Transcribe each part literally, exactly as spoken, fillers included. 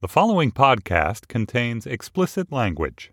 The following podcast contains explicit language.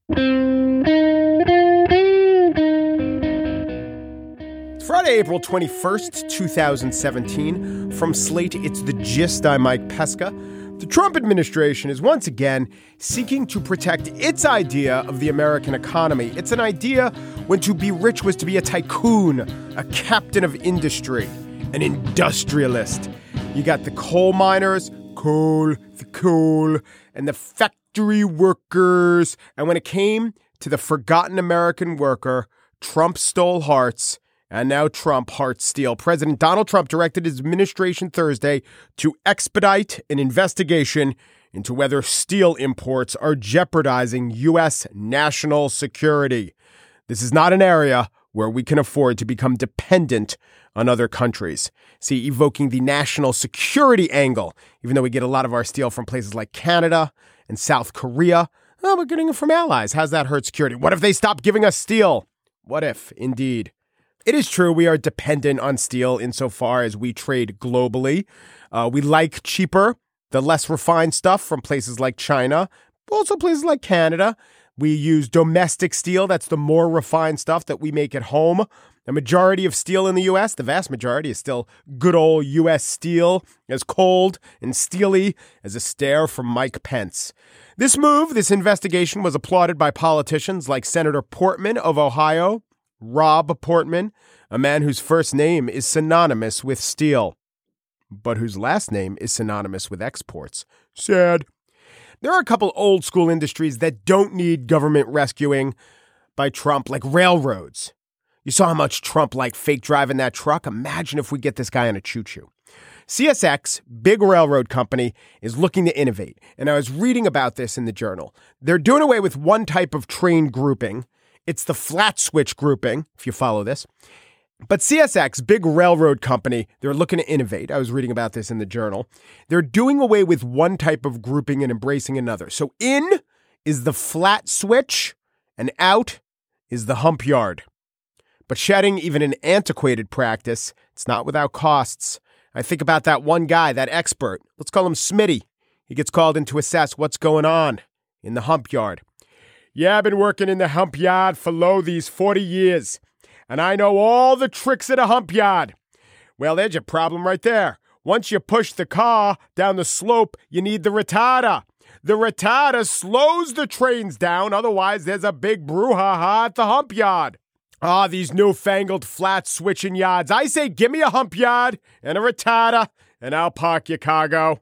It's Friday, April twenty-first, twenty seventeen. From Slate, it's The Gist. I'm Mike Pesca. The Trump administration is once again seeking to protect its idea of the American economy. It's an idea when to be rich was to be a tycoon, a captain of industry, an industrialist. You got the coal miners, coal, the coal, and the factory workers. And when it came to the forgotten American worker, Trump stole hearts, and now Trump hearts steal. President Donald Trump directed his administration Thursday to expedite an investigation into whether steel imports are jeopardizing U S national security. This is not an area where we can afford to become dependent on other countries. See, evoking the national security angle, even though we get a lot of our steel from places like Canada and South Korea, oh, we're getting it from allies. How's that hurt security? What if they stop giving us steel? What if, indeed? It is true we are dependent on steel insofar as we trade globally. Uh, we like cheaper, the less refined stuff from places like China, also places like Canada. We use domestic steel. That's the more refined stuff that we make at home. The majority of steel in the U S, the vast majority, is still good old U S steel, as cold and steely as a stare from Mike Pence. This move, this investigation, was applauded by politicians like Senator Portman of Ohio, Rob Portman, a man whose first name is synonymous with steel, but whose last name is synonymous with exports. Sad. There are a couple old school industries that don't need government rescuing by Trump, like railroads. You saw how much Trump liked fake driving that truck? Imagine if we get this guy on a choo-choo. C S X, big railroad company, is looking to innovate. And I was reading about this in the Journal. They're doing away with one type of train grouping. It's the flat switch grouping, if you follow this. But C S X, big railroad company, they're looking to innovate. I was reading about this in the Journal. They're doing away with one type of grouping and embracing another. So in is the flat switch and out is the hump yard. But shedding even an antiquated practice, it's not without costs. I think about that one guy, that expert. Let's call him Smitty. He gets called in to assess what's going on in the hump yard. Yeah, I've been working in the hump yard for lo these forty years, and I know all the tricks of the hump yard. Well, there's your problem right there. Once you push the car down the slope, you need the retarder. The retarder slows the trains down, otherwise there's a big brouhaha at the hump yard. Ah, these newfangled flat switching yards. I say give me a hump yard and a retarder, and I'll park your cargo.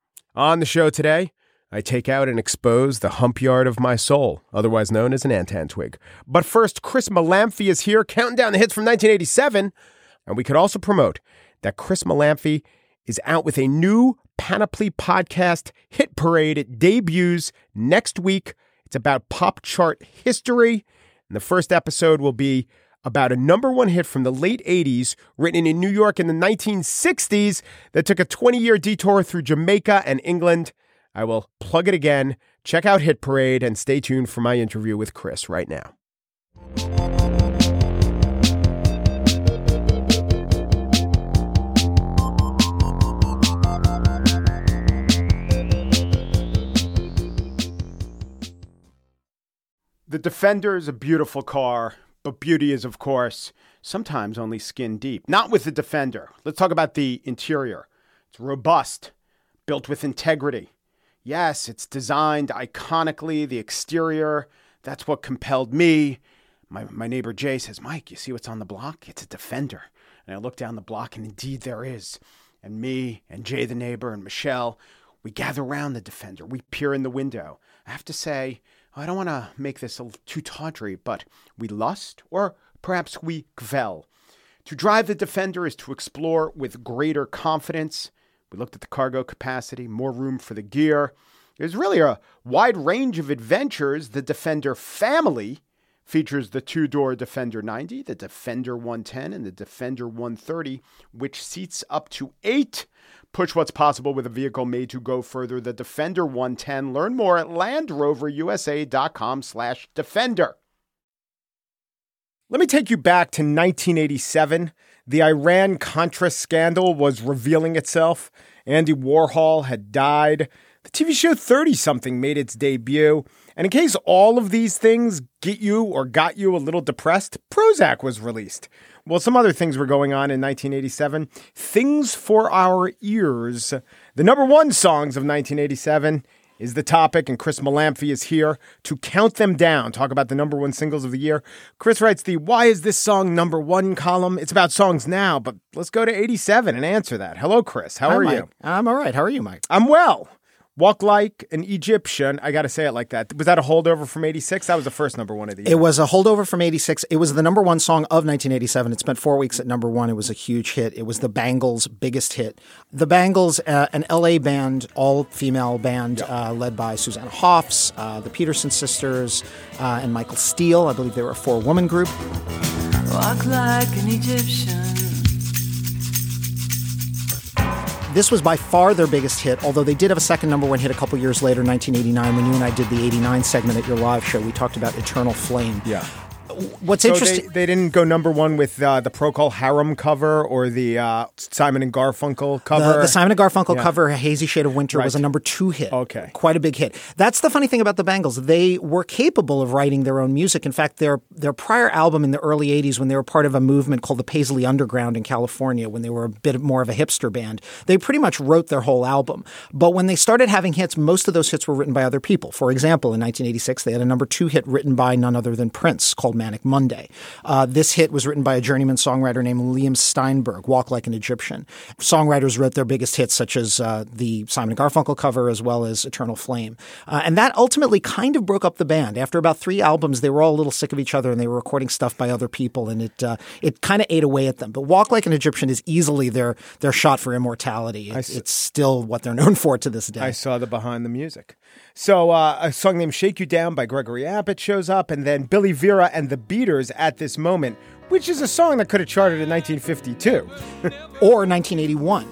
On the show today, I take out and expose the hump yard of my soul, otherwise known as an antan twig. But first, Chris Malamphy is here, counting down the hits from nineteen eighty-seven. And we could also promote that Chris Malamphy is out with a new Panoply podcast hit parade. It debuts next week. It's about pop chart history. And the first episode will be about a number one hit from the late eighties, written in New York in the nineteen sixties, that took a twenty-year detour through Jamaica and England. I will plug it again. Check out Hit Parade and stay tuned for my interview with Chris right now. The Defender is a beautiful car, but beauty is, of course, sometimes only skin deep. Not with the Defender. Let's talk about the interior. It's robust, built with integrity. Yes, it's designed iconically, the exterior. That's what compelled me. My my neighbor Jay says, Mike, you see what's on the block? It's a Defender. And I look down the block, and indeed there is. And me and Jay the neighbor and Michelle, we gather around the Defender. We peer in the window. I have to say, I don't want to make this a little too tawdry, but we lust, or perhaps we gvel. To drive the Defender is to explore with greater confidence. We looked at the cargo capacity, more room for the gear. There's really a wide range of adventures. The Defender family features the two-door Defender ninety, the Defender one ten, and the Defender one thirty, which seats up to eight. Push what's possible with a vehicle made to go further. The Defender one ten. Learn more at LandRoverUSA.com slash Defender. Let me take you back to nineteen eighty-seven. The Iran-Contra scandal was revealing itself. Andy Warhol had died. The T V show thirty-something made its debut. And in case all of these things get you or got you a little depressed, Prozac was released. Well, some other things were going on in nineteen eighty-seven. Things for Our Ears. The number one songs of nineteen eighty-seven is the topic, and Chris Malamphy is here to count them down, talk about the number one singles of the year. Chris writes the Why Is This Song Number One column. It's about songs now, but let's go to eighty-seven and answer that. Hello, Chris. How Hi, are Mike. you? I'm all right. How are you, Mike? I'm well. Walk Like an Egyptian. I got to say it like that. Was that a holdover from eighty-six? That was the first number one of the year. It was a holdover from eighty-six. It was the number one song of nineteen eighty-seven. It spent four weeks at number one. It was a huge hit. It was the Bangles' biggest hit. The Bangles, uh, an L A band, all-female band, yep. uh, led by Susanna Hoffs, uh, the Peterson sisters, uh, and Michael Steele. I believe they were a four-woman group. Walk like an Egyptian. This was by far their biggest hit, although they did have a second number one hit a couple years later, nineteen eighty-nine, when you and I did the eighty-nine segment at your live show. We talked about Eternal Flame. Yeah. What's so interesting... They, they didn't go number one with uh, the Procol Harum cover or the uh, Simon and Garfunkel cover? The, the Simon and Garfunkel yeah. cover, Hazy Shade of Winter, right. was a number two hit. Okay. Quite a big hit. That's the funny thing about the Bangles. They were capable of writing their own music. In fact, their their prior album in the early eighties, when they were part of a movement called the Paisley Underground in California, when they were a bit more of a hipster band, they pretty much wrote their whole album. But when they started having hits, most of those hits were written by other people. For example, in nineteen eighty-six, they had a number two hit written by none other than Prince called Manic Monday. Uh, this hit was written by a journeyman songwriter named Liam Steinberg, Walk Like an Egyptian. Songwriters wrote their biggest hits, such as uh, the Simon and Garfunkel cover, as well as Eternal Flame. Uh, and that ultimately kind of broke up the band. After about three albums, they were all a little sick of each other, and they were recording stuff by other people, and it uh, it kind of ate away at them. But Walk Like an Egyptian is easily their, their shot for immortality. It, s- it's still what they're known for to this day. I saw the behind the music. So uh, a song named Shake You Down by Gregory Abbott shows up, and then Billy Vera and the Beaters At This Moment, which is a song that could have charted in nineteen fifty-two. Or nineteen eighty-one.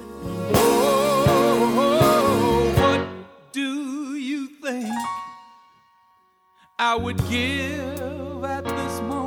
Oh, what do you think I would give at this moment?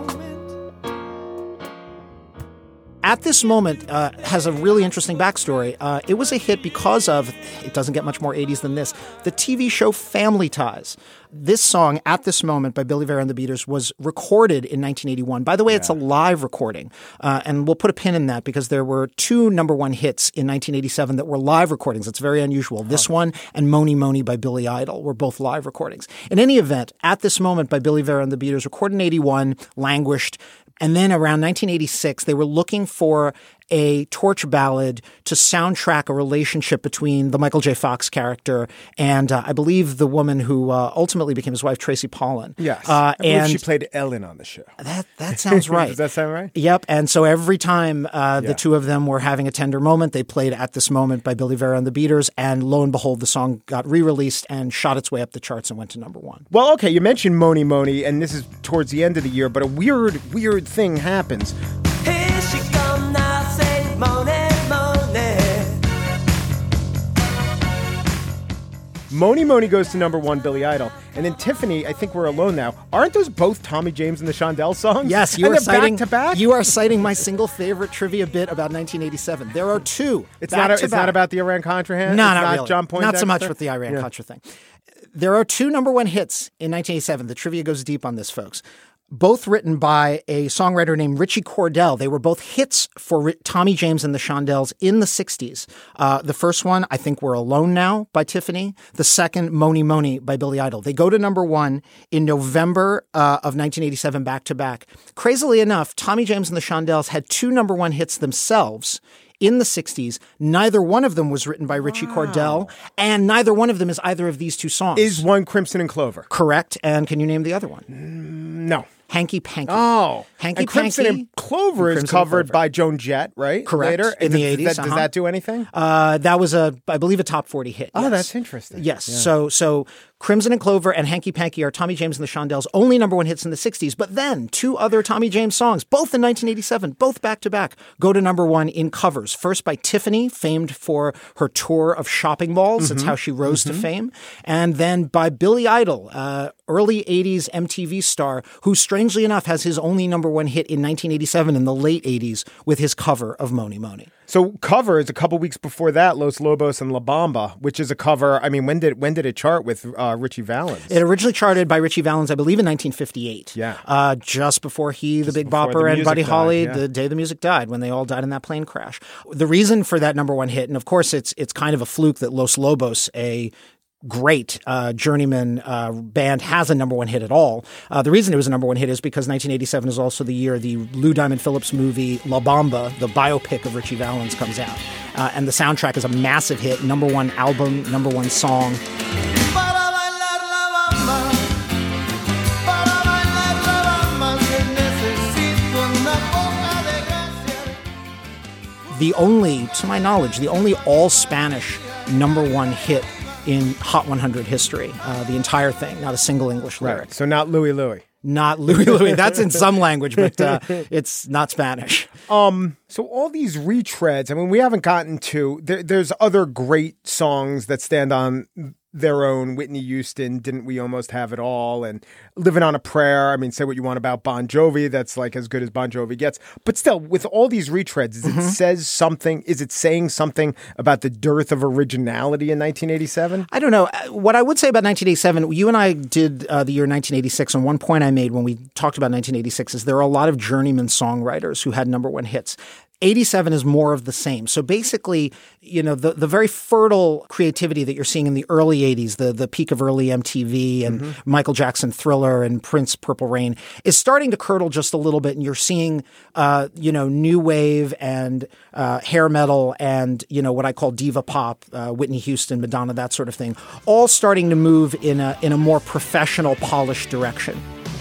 At This Moment uh, has a really interesting backstory. Uh, it was a hit because of, it doesn't get much more eighties than this, the T V show Family Ties. This song, At This Moment, by Billy Vera and the Beaters, was recorded in nineteen eighty-one. By the way, yeah. It's a live recording, uh, and we'll put a pin in that because there were two number one hits in nineteen eighty-seven that were live recordings. It's very unusual. This huh. one and Moni Moni by Billy Idol were both live recordings. In any event, At This Moment by Billy Vera and the Beaters, recorded in eighty-one, languished. And then around nineteen eighty-six, they were looking for a torch ballad to soundtrack a relationship between the Michael J. Fox character and uh, I believe the woman who uh, ultimately became his wife, Tracy Pollan. Yes. Uh, I believe and she played Ellen on the show. That that sounds right. Does that sound right? Yep. And so every time uh, the yeah. two of them were having a tender moment, they played At This Moment by Billy Vera and the Beaters. And lo and behold, the song got re-released and shot its way up the charts and went to number one. Well, okay, you mentioned Moni Moni, and this is towards the end of the year, but a weird, weird thing happens. Here she come now, say Moni, Moni. Moni Moni goes to number one, Billy Idol. And then Tiffany, I think we're alone now. Aren't those both Tommy James and the Shondells songs? Yes, you and are they're citing back to back? You are citing my single favorite trivia bit about nineteen eighty-seven. There are two. It's back not. A, to it's back. not about the Iran-Contra hand. No, it's not, not really. John Poindexter? Not so much with the Iran-Contra yeah. thing. There are two number one hits in nineteen eighty-seven. The trivia goes deep on this, folks. Both written by a songwriter named Richie Cordell. They were both hits for R- Tommy James and the Shondells in the sixties. Uh, the first one, I think We're Alone Now by Tiffany. The second, Moni Moni by Billy Idol. They go to number one in November uh, of nineteen eighty-seven back to back. Crazily enough, Tommy James and the Shondells had two number one hits themselves in the sixties. Neither one of them was written by Richie wow. Cordell, and neither one of them is either of these two songs. Is one Crimson and Clover? Correct. And can you name the other one? Mm, no. Hanky Panky. Oh. Hanky and Crimson Panky. and Clover is Crimson covered Clover. by Joan Jett, right? Correct. Later? In does, the eighties. Does that, uh-huh. does that do anything? Uh, that was, a, I believe, a top forty hit. Oh, yes. that's interesting. Yes. Yeah. So, so Crimson and Clover and Hanky Panky are Tommy James and the Shondells' only number one hits in the sixties. But then two other Tommy James songs, both in nineteen eighty-seven, both back to back, go to number one in covers. First by Tiffany, famed for her tour of shopping malls. Mm-hmm. That's how she rose mm-hmm. to fame. And then by Billy Idol, uh, early eighties M T V star, who strangely enough has his only number one hit in nineteen eighty-seven in the late eighties with his cover of Moni Moni. So covers a couple weeks before that, Los Lobos and La Bamba, which is a cover. I mean, when did when did it chart with uh, Richie Valens? It originally charted by Richie Valens, I believe, in nineteen fifty-eight. Yeah. Uh, just before he, Just the Big before Bopper, the and Buddy music Holly, died, yeah. the day the music died, when they all died in that plane crash. The reason for that number one hit, and of course it's it's kind of a fluke that Los Lobos, a great uh, journeyman uh, band, has a number one hit at all. Uh, the reason it was a number one hit is because nineteen eighty-seven is also the year the Lou Diamond Phillips movie La Bamba, the biopic of Richie Valens, comes out. Uh, and the soundtrack is a massive hit, number one album, number one song. The only, to my knowledge, the only all-Spanish number one hit in Hot one hundred history. Uh, the entire thing, not a single English lyric. Right. So not Louie Louie. Not Louie Louie. That's in some language, but uh, it's not Spanish. Um. So all these retreads, I mean, we haven't gotten to, there, there's other great songs that stand on their own. Whitney Houston, Didn't We Almost Have It All? And Living on a Prayer. I mean, say what you want about Bon Jovi. That's like as good as Bon Jovi gets. But still, with all these retreads, is it mm-hmm. says something? Is it saying something about the dearth of originality in nineteen eighty-seven? I don't know. What I would say about nineteen eighty-seven, you and I did uh, the year nineteen eighty-six, and one point I made when we talked about nineteen eighty-six is there are a lot of journeyman songwriters who had number one hits. eighty-seven is more of the same. So basically, you know, the, the very fertile creativity that you're seeing in the early eighties, the, the peak of early M T V and mm-hmm. Michael Jackson Thriller and Prince Purple Rain is starting to curdle just a little bit. And you're seeing, uh, you know, new wave and uh, hair metal and, you know, what I call diva pop, uh, Whitney Houston, Madonna, that sort of thing, all starting to move in a, in a more professional, polished direction.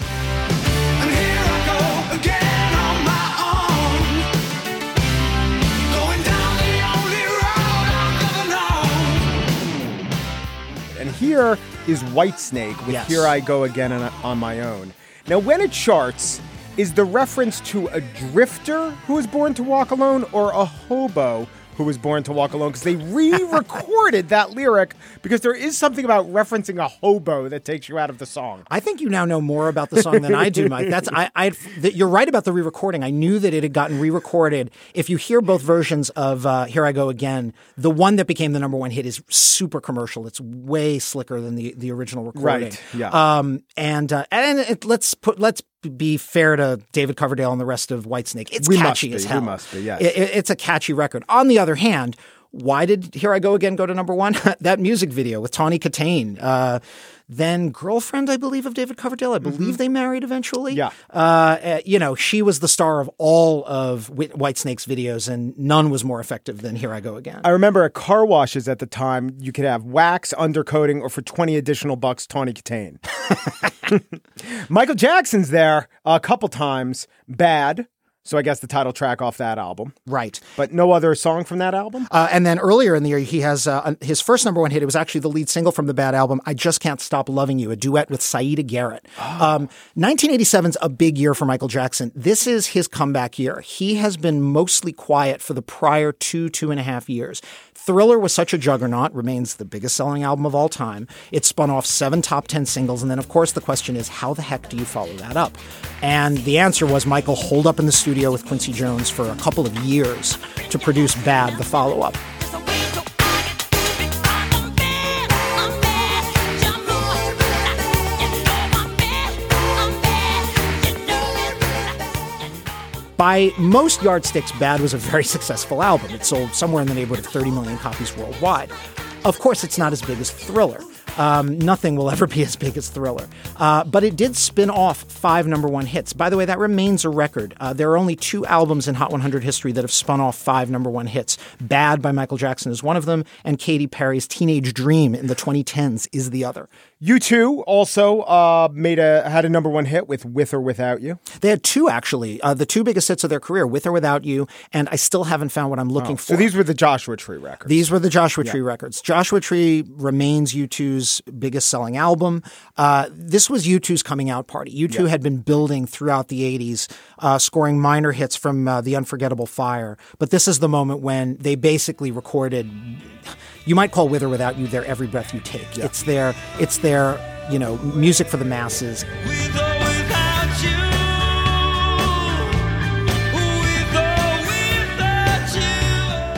Here is Whitesnake with yes. Here I Go Again on, on My Own. Now, when it charts, is the reference to a drifter who was born to walk alone or a hobo who was born to walk alone? Because they re-recorded that lyric because there is something about referencing a hobo that takes you out of the song. I think you now know more about the song than I do, Mike. That's I. I th- you're right about the re-recording. I knew that it had gotten re-recorded. If you hear both versions of uh, Here I Go Again, the one that became the number one hit is super commercial. It's way slicker than the, the original recording. Right. Yeah. Um. And uh, and it, let's put let's. be fair to David Coverdale and the rest of Whitesnake. It's we catchy must as be, hell. We must be, yes. It, it, it's a catchy record. On the other hand, why did Here I Go Again go to number one? That music video with Tawny Katane. Uh, then girlfriend, I believe, of David Coverdale. I believe mm-hmm. they married eventually. Yeah. Uh, you know, she was the star of all of Whitesnake's videos, and none was more effective than Here I Go Again. I remember at car washes at the time, you could have wax, undercoating, or for twenty additional bucks, Tawny Katane. Michael Jackson's there a couple times. Bad. So I guess the title track off that album. Right. But no other song from that album? Uh, and then earlier in the year, he has uh, his first number one hit. It was actually the lead single from the Bad album, I Just Can't Stop Loving You, a duet with Saida Garrett. Oh. Um, nineteen eighty-seven's a big year for Michael Jackson. This is his comeback year. He has been mostly quiet for the prior two, two and a half years. Thriller was such a juggernaut, remains the biggest selling album of all time. It spun off seven top ten singles. And then, of course, the question is, how the heck do you follow that up? And the answer was Michael holed up in the studio with Quincy Jones for a couple of years to produce Bad, the follow-up. By most yardsticks, Bad was a very successful album. It sold somewhere in the neighborhood of thirty million copies worldwide. Of course, it's not as big as Thriller. Um, nothing will ever be as big as Thriller. Uh, but it did spin off five number one hits. By the way, that remains a record. Uh, there are only two albums in Hot one hundred history that have spun off five number one hits. Bad by Michael Jackson is one of them, and Katy Perry's Teenage Dream in the twenty tens is the other. U two also uh, made a had a number one hit with With or Without You. They had two, actually. Uh, the two biggest hits of their career, With or Without You, and I Still Haven't Found What I'm Looking oh, For. So these were the Joshua Tree records. These were the Joshua Tree yeah. records. Joshua Tree remains U two's biggest selling album. Uh, this was U two's coming out party. U two yeah. had been building throughout the eighties, uh, scoring minor hits from uh, The Unforgettable Fire. But this is the moment when they basically recorded, you might call With or Without You their Every Breath You Take. Yeah. It's their, it's their, you know, music for the masses. With or without you, with or without you.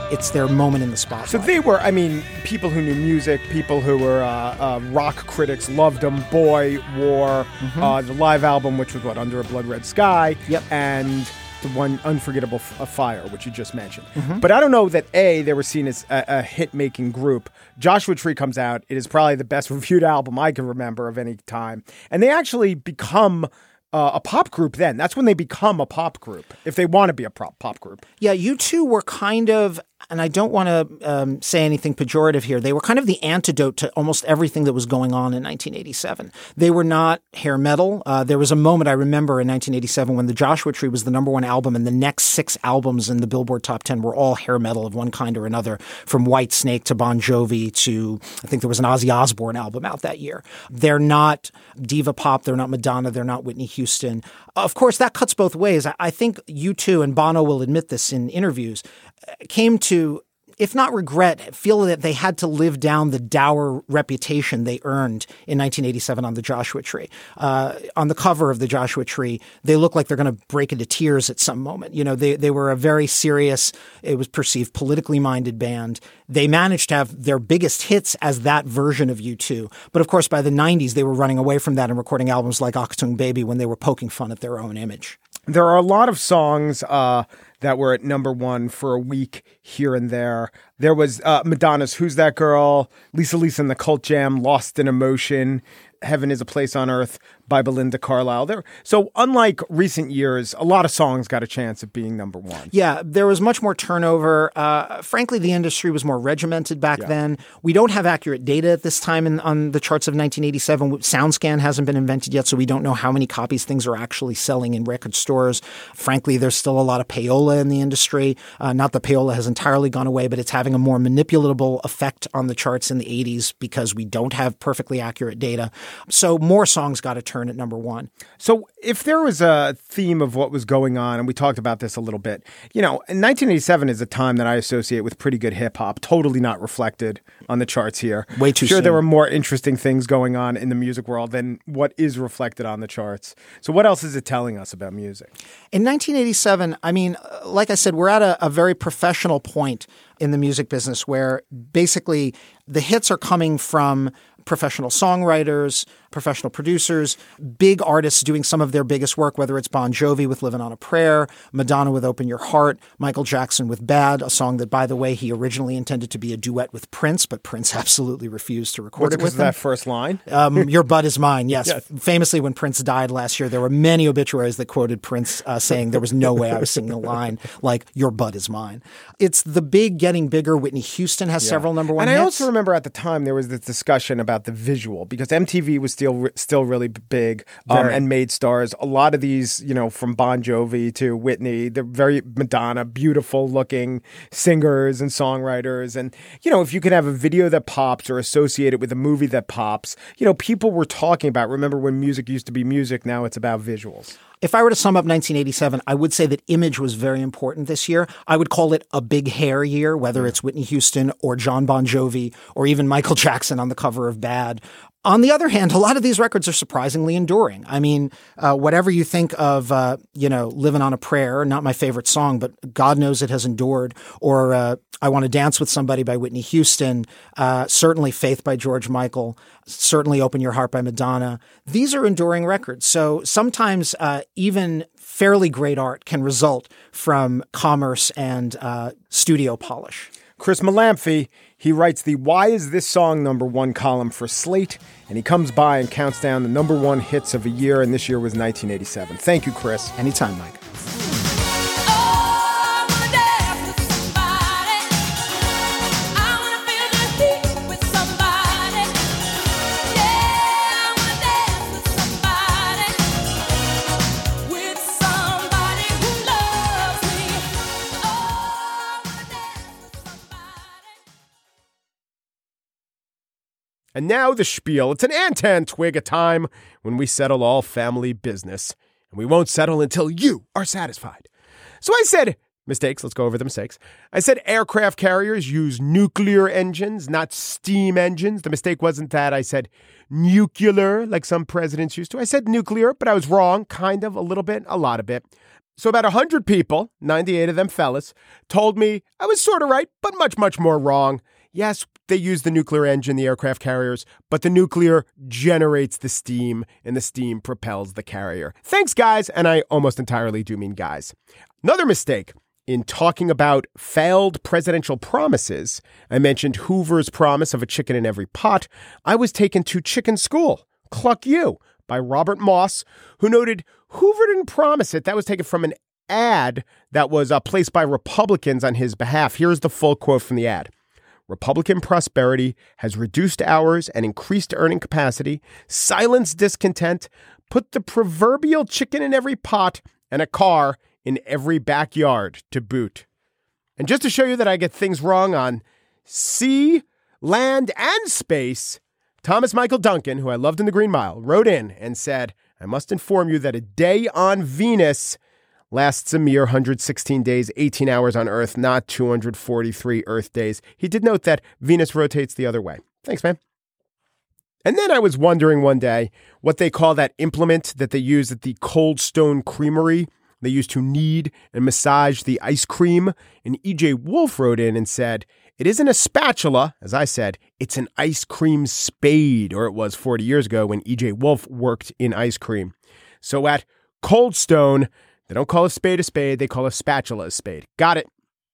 it's their moment in the spotlight. So they were, I mean, people who knew music, people who were uh, uh, rock critics loved them. Boy, War, mm-hmm. uh, the live album, which was what, Under a Blood Red Sky, yep. and the one Unforgettable F- Fire, which you just mentioned. Mm-hmm. But I don't know that, A, they were seen as a, a hit-making group. Joshua Tree comes out. It is probably the best reviewed album I can remember of any time. And they actually become uh, a pop group then. That's when they become a pop group, if they want to be a pop, pop group. Yeah, U two were kind of, and I don't want to um, say anything pejorative here, they were kind of the antidote to almost everything that was going on in nineteen eighty-seven. They were not hair metal. Uh, there was a moment I remember in nineteen eighty-seven when the Joshua Tree was the number one album, and the next six albums in the Billboard Top ten were all hair metal of one kind or another, from Whitesnake to Bon Jovi to, I think there was an Ozzy Osbourne album out that year. They're not diva pop. They're not Madonna. They're not Whitney Houston. Of course, that cuts both ways. I, I think U two, and Bono will admit this in interviews, came to, if not regret, feel that they had to live down the dour reputation they earned in nineteen eighty-seven on the Joshua Tree. Uh, on the cover of the Joshua Tree, they look like they're going to break into tears at some moment. You know, they they were a very serious, it was perceived politically minded band. They managed to have their biggest hits as that version of U two. But of course, by the nineties, they were running away from that and recording albums like Achtung Baby when they were poking fun at their own image. There are a lot of songs uh, that were at number one for a week here and there. There was uh, Madonna's Who's That Girl, Lisa Lisa and the Cult Jam, Lost in Emotion, Heaven is a Place on Earth by Belinda Carlisle. There, so unlike recent years, a lot of songs got a chance of being number one. Yeah, there was much more turnover. Uh, frankly, the industry was more regimented back yeah. then. We don't have accurate data at this time in, on the charts of nineteen eighty-seven. SoundScan hasn't been invented yet, so we don't know how many copies things are actually selling in record stores. Frankly, there's still a lot of payola in the industry. Uh, not that payola has entirely gone away, but it's having a more manipulatable effect on the charts in the eighties because we don't have perfectly accurate data. So more songs got a turn at number one. So if there was a theme of what was going on, and we talked about this a little bit, you know, nineteen eighty-seven is a time that I associate with pretty good hip hop, totally not reflected on the charts here. Way too sure soon. There were more interesting things going on in the music world than what is reflected on the charts. So what else is it telling us about music? In nineteen eighty-seven, I mean, like I said, we're at a, a very professional point in the music business where basically the hits are coming from professional songwriters, professional producers, big artists doing some of their biggest work, whether it's Bon Jovi with Livin' on a Prayer, Madonna with Open Your Heart, Michael Jackson with Bad, a song that, by the way, he originally intended to be a duet with Prince, but Prince absolutely refused to record What's it it with him. That first line? Um, Your Butt Is Mine, yes. yes. Famously, when Prince died last year, there were many obituaries that quoted Prince uh, saying there was no way I was singing a line like, Your Butt Is Mine. It's the big getting bigger. Whitney Houston has yeah. several number one and hits. And I also remember at the time there was this discussion about the visual, because M T V was still still really big um, and made stars. A lot of these, you know, from Bon Jovi to Whitney, they're very Madonna, beautiful looking singers and songwriters. And, you know, if you could have a video that pops or associate it with a movie that pops, you know, people were talking about, remember when music used to be music, now it's about visuals. If I were to sum up nineteen eighty-seven, I would say that image was very important this year. I would call it a big hair year, whether it's Whitney Houston or John Bon Jovi or even Michael Jackson on the cover of Bad. On the other hand, a lot of these records are surprisingly enduring. I mean, uh, whatever you think of, uh, you know, Livin' on a Prayer, not my favorite song, but God knows it has endured, or uh, I Want to Dance with Somebody by Whitney Houston, uh, certainly Faith by George Michael, certainly Open Your Heart by Madonna. These are enduring records. So sometimes uh, even fairly great art can result from commerce and uh, studio polish. Chris Malamphy, he writes the Why Is This Song Number One column for Slate, and he comes by and counts down the number one hits of a year, and this year was nineteen eighty-seven. Thank you, Chris. Anytime, Mike. And now the spiel. It's an Antan twig a time when we settle all family business. And we won't settle until you are satisfied. So I said, mistakes, let's go over the mistakes. I said aircraft carriers use nuclear engines, not steam engines. The mistake wasn't that. I said nuclear, like some presidents used to. I said nuclear, but I was wrong, kind of, a little bit, a lot of it. So about one hundred people, ninety-eight of them fellas, told me I was sort of right, but much, much more wrong. Yes, they use the nuclear engine, the aircraft carriers, but the nuclear generates the steam, and the steam propels the carrier. Thanks, guys, and I almost entirely do mean guys. Another mistake. In talking about failed presidential promises, I mentioned Hoover's promise of a chicken in every pot. I was taken to Chicken School, Cluck You, by Robert Moss, who noted Hoover didn't promise it. That was taken from an ad that was uh, placed by Republicans on his behalf. Here's the full quote from the ad. Republican prosperity has reduced hours and increased earning capacity, silenced discontent, put the proverbial chicken in every pot, and a car in every backyard to boot. And just to show you that I get things wrong on sea, land, and space, Thomas Michael Duncan, who I loved in The Green Mile, wrote in and said, I must inform you that a day on Venus lasts a mere one hundred sixteen days, eighteen hours on Earth, not two hundred forty-three Earth days. He did note that Venus rotates the other way. Thanks, man. And then I was wondering one day what they call that implement that they use at the Cold Stone Creamery. They used to knead and massage the ice cream. And E J Wolf wrote in and said, it isn't a spatula, as I said, it's an ice cream spade, or it was forty years ago when E J Wolf worked in ice cream. So at Cold Stone, they don't call a spade a spade, they call a spatula a spade. Got it.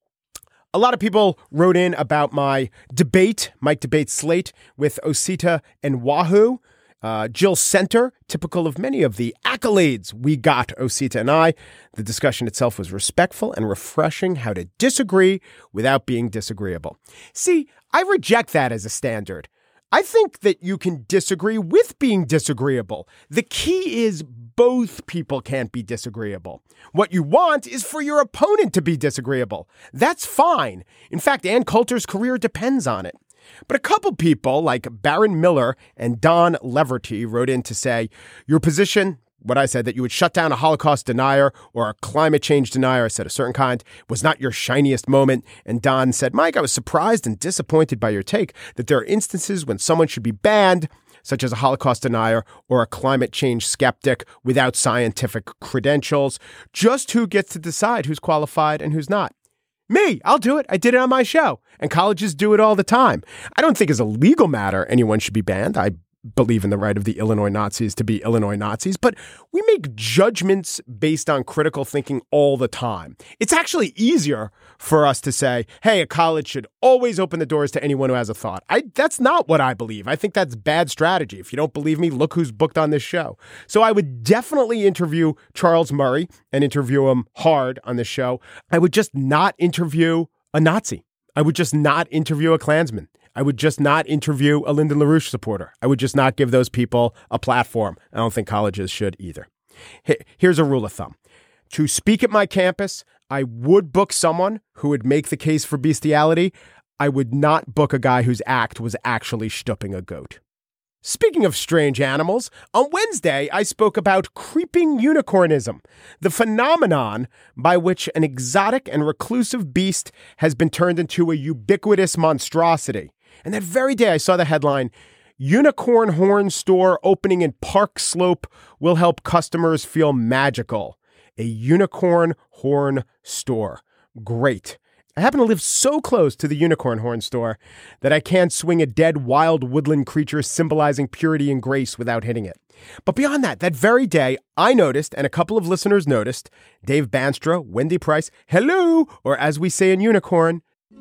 A lot of people wrote in about my debate, Mike Debate Slate, with Osita and Wahoo. Uh, Jill Center, typical of many of the accolades we got, Osita and I. The discussion itself was respectful and refreshing how to disagree without being disagreeable. See, I reject that as a standard. I think that you can disagree with being disagreeable. The key is both people can't be disagreeable. What you want is for your opponent to be disagreeable. That's fine. In fact, Ann Coulter's career depends on it. But a couple people like Baron Miller and Don Leverty wrote in to say, your position, what I said, that you would shut down a Holocaust denier or a climate change denier, I said a certain kind, was not your shiniest moment. And Don said, Mike, I was surprised and disappointed by your take that there are instances when someone should be banned, such as a Holocaust denier or a climate change skeptic without scientific credentials. Just who gets to decide who's qualified and who's not? Me, I'll do it. I did it on my show. And colleges do it all the time. I don't think as a legal matter anyone should be banned. I believe in the right of the Illinois Nazis to be Illinois Nazis, but we make judgments based on critical thinking all the time. It's actually easier for us to say, hey, a college should always open the doors to anyone who has a thought. I, that's not what I believe. I think that's bad strategy. If you don't believe me, look who's booked on this show. So I would definitely interview Charles Murray and interview him hard on this show. I would just not interview a Nazi. I would just not interview a Klansman. I would just not interview a Lyndon LaRouche supporter. I would just not give those people a platform. I don't think colleges should either. Here's a rule of thumb. To speak at my campus, I would book someone who would make the case for bestiality. I would not book a guy whose act was actually stooping a goat. Speaking of strange animals, on Wednesday, I spoke about creeping unicornism, the phenomenon by which an exotic and reclusive beast has been turned into a ubiquitous monstrosity. And that very day, I saw the headline, Unicorn Horn Store opening in Park Slope will help customers feel magical. A unicorn horn store. Great. I happen to live so close to the Unicorn Horn Store that I can't swing a dead wild woodland creature symbolizing purity and grace without hitting it. But beyond that, that very day, I noticed, and a couple of listeners noticed, Dave Banstra, Wendy Price, hello, or as we say in Unicorn,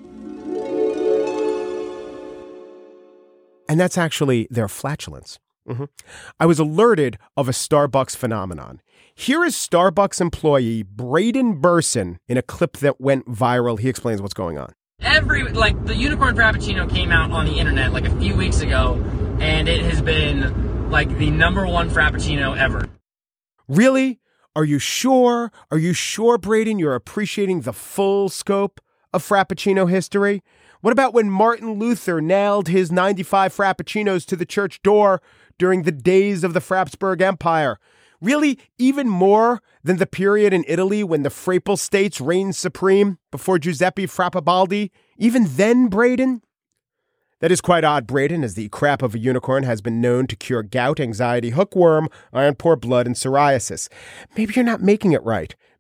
and that's actually their flatulence. Mm-hmm. I was alerted of a Starbucks phenomenon. Here is Starbucks employee Braden Burson in a clip that went viral. He explains what's going on. Every, like, the Unicorn Frappuccino came out on the internet like a few weeks ago, and it has been, like, the number one Frappuccino ever. Really? Are you sure? Are you sure, Braden, you're appreciating the full scope of Frappuccino history? What about when Martin Luther nailed his ninety-five Frappuccinos to the church door during the days of the Frapsburg Empire? Really, even more than the period in Italy when the Frapple states reigned supreme before Giuseppe Frappabaldi? Even then, Braden? That is quite odd, Braden, as the crap of a unicorn has been known to cure gout, anxiety, hookworm, iron poor blood, and psoriasis. Maybe you're not making it right.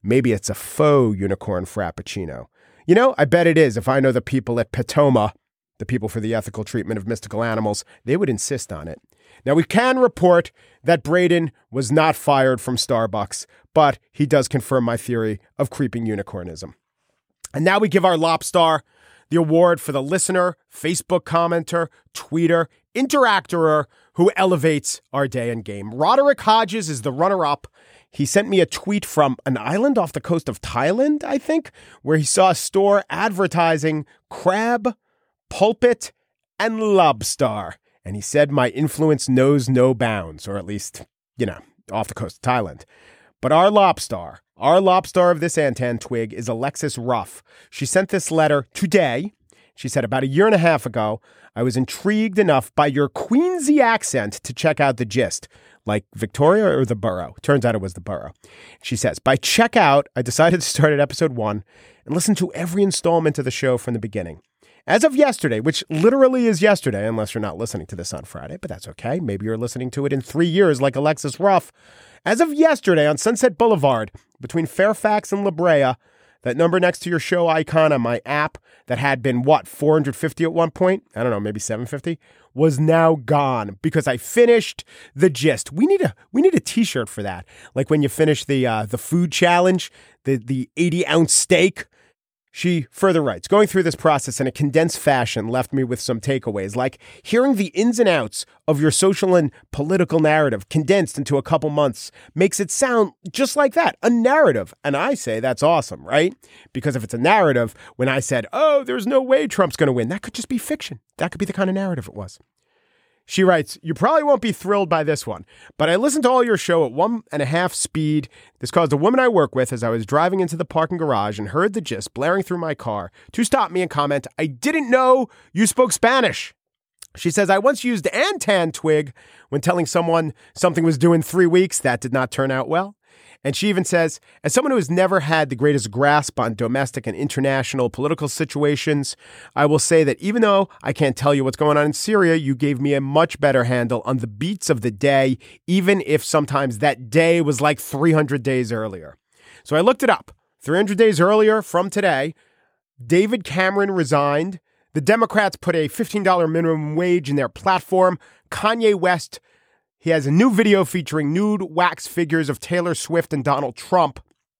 maybe it's a faux unicorn frappuccino. You know, I bet it is. If I know the people at Petoma, the people for the ethical treatment of mystical animals, they would insist on it. Now, we can report that Braden was not fired from Starbucks, but he does confirm my theory of creeping unicornism. And now we give our Lobstar the award for the listener, Facebook commenter, tweeter, interactorer who elevates our day and game. Roderick Hodges is the runner-up. He sent me a tweet from an island off the coast of Thailand, I think, where he saw a store advertising crab, pulpit, and Lobstar. And he said my influence knows no bounds, or at least, you know, off the coast of Thailand. But our Lobstar, our Lobstar of this Antan twig is Alexis Ruff. She sent this letter today. She said, about a year and a half ago, I was intrigued enough by your Queensy accent to check out the gist. Like Victoria or the borough? Turns out it was the borough. She says, by check out, I decided to start at episode one and listen to every installment of the show from the beginning. As of yesterday, which literally is yesterday, unless you're not listening to this on Friday, but that's okay. Maybe you're listening to it in three years like Alexis Ruff. As of yesterday on Sunset Boulevard, between Fairfax and La Brea, that number next to your show icon on my app that had been, what, four hundred fifty at one point? I don't know, maybe seven fifty, was now gone because I finished the gist. We need a we need a t-shirt for that. Like when you finish the uh, the food challenge, the the eighty ounce steak. She further writes, going through this process in a condensed fashion left me with some takeaways, like hearing the ins and outs of your social and political narrative condensed into a couple months makes it sound just like that, a narrative. And I say that's awesome, right? Because if it's a narrative, when I said, oh, there's no way Trump's going to win, that could just be fiction. That could be the kind of narrative it was. She writes, you probably won't be thrilled by this one, but I listened to all your show at one and a half speed. This caused a woman I work with as I was driving into the parking garage and heard the gist blaring through my car to stop me and comment, I didn't know you spoke Spanish. She says, I once used Antan twig when telling someone something was due in three weeks. That did not turn out well. And she even says, as someone who has never had the greatest grasp on domestic and international political situations, I will say that even though I can't tell you what's going on in Syria, you gave me a much better handle on the beats of the day, even if sometimes that day was like three hundred days earlier. So I looked it up. three hundred days earlier from today, David Cameron resigned. The Democrats put a fifteen dollars minimum wage in their platform. Kanye West, he has a new video featuring nude wax figures of Taylor Swift and Donald Trump.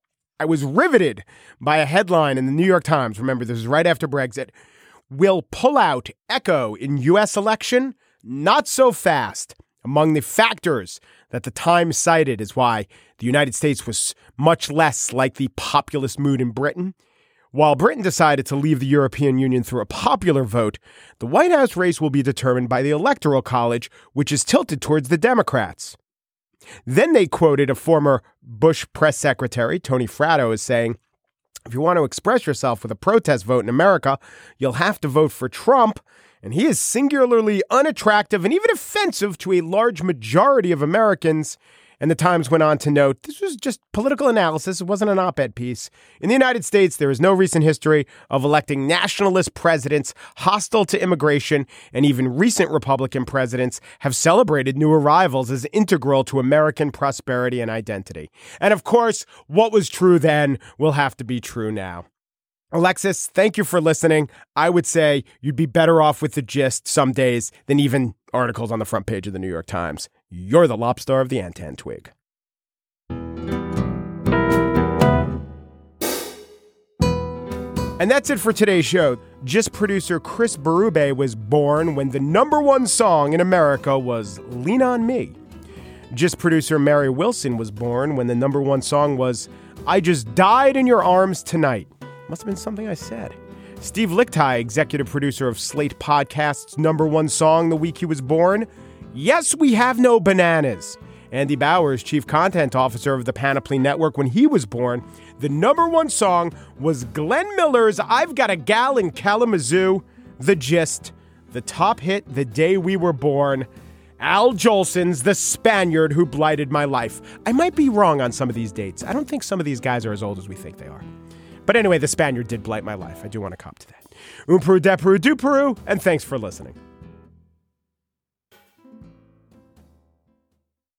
I was riveted by a headline in the New York Times. Remember, this is right after Brexit. Will pullout echo in U S election? Not so fast. Among the factors that the Times cited is why the United States was much less like the populist mood in Britain. While Britain decided to leave the European Union through a popular vote, the White House race will be determined by the Electoral College, which is tilted towards the Democrats. Then they quoted a former Bush press secretary, Tony Fratto, as saying, if you want to express yourself with a protest vote in America, you'll have to vote for Trump, and he is singularly unattractive and even offensive to a large majority of Americans. And the Times went on to note, this was just political analysis. It wasn't an op-ed piece. In the United States, there is no recent history of electing nationalist presidents hostile to immigration, and even recent Republican presidents have celebrated new arrivals as integral to American prosperity and identity. And of course, what was true then will have to be true now. Alexis, thank you for listening. I would say you'd be better off with the gist some days than even articles on the front page of the New York Times. You're the Lobstar of the Antan twig. And that's it for today's show. Gist producer Chris Berube was born when the number one song in America was Lean On Me. Gist producer Mary Wilson was born when the number one song was I Just Died in Your Arms Tonight. Must have been something I said. Steve Lickteig, executive producer of Slate Podcast's number one song the week he was born, Yes, We Have No Bananas. Andy Bowers, chief content officer of the Panoply Network, when he was born, the number one song was Glenn Miller's I've Got a Gal in Kalamazoo. The Gist, the top hit the day we were born, Al Jolson's The Spaniard Who Blighted My Life. I might be wrong on some of these dates. I don't think some of these guys are as old as we think they are. But anyway, The Spaniard did blight my life. I do want to cop to that. Un Peru, de Peru, du Peru, and thanks for listening.